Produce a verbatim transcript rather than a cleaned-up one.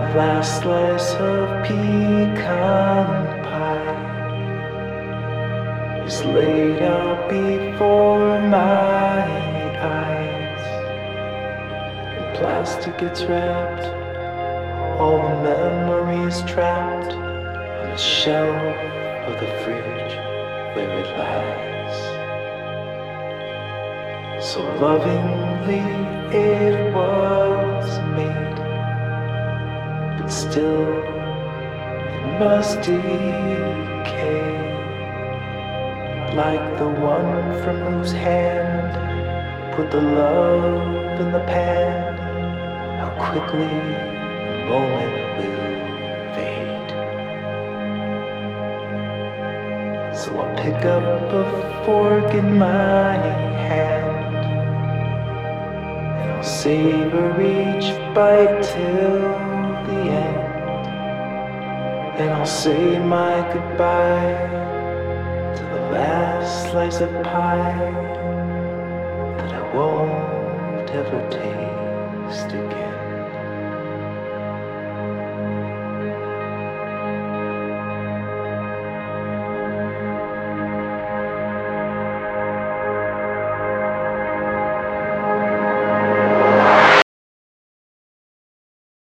last slice of pecan pie is laid out before my eyes. And plastic gets wrapped, all the memories trapped on the shelf of the fridge where it lies. So lovingly it was made, but still it must decay, like the one from whose hand put the love in the pan. How quickly the moment will fade. So I'll pick up a fork in my hand, I'll savor each bite till the end, and I'll say my goodbye to the last slice of pie that I won't ever taste again.